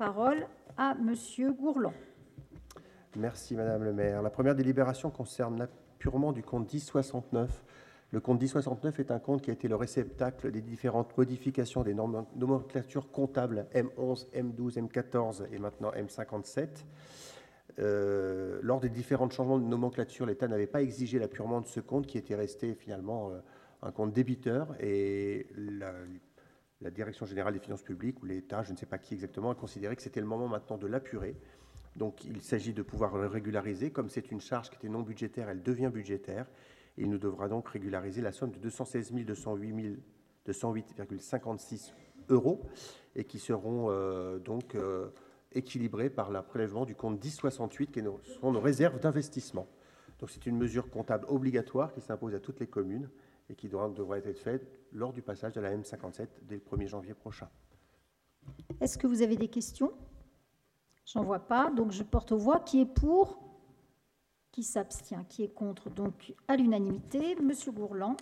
parole à Monsieur Gourlan. Merci Madame le maire. La première délibération concerne l'appurement du compte 1069. Le compte 1069 est un compte qui a été le réceptacle des différentes modifications des nomenclatures comptables M11, M12, M14 et maintenant M57. Lors des différents changements de nomenclature, l'État n'avait pas exigé l'appurement de ce compte qui était resté finalement un compte débiteur, et la Direction générale des finances publiques ou l'État, je ne sais pas qui exactement, a considéré que c'était le moment maintenant de l'apurer. Donc il s'agit de pouvoir le régulariser. Comme c'est une charge qui était non budgétaire, elle devient budgétaire. Il nous devra donc régulariser la somme de 216 208,56 euros et qui seront donc équilibrés par le prélèvement du compte 1068 qui sont nos réserves d'investissement. Donc c'est une mesure comptable obligatoire qui s'impose à toutes les communes et qui devra être faite lors du passage de la M57 dès le 1er janvier prochain. Est-ce que vous avez des questions? J'en vois pas, donc je porte aux voix. Qui est pour? Qui s'abstient? Qui est contre? Donc à l'unanimité, Monsieur Gourlan.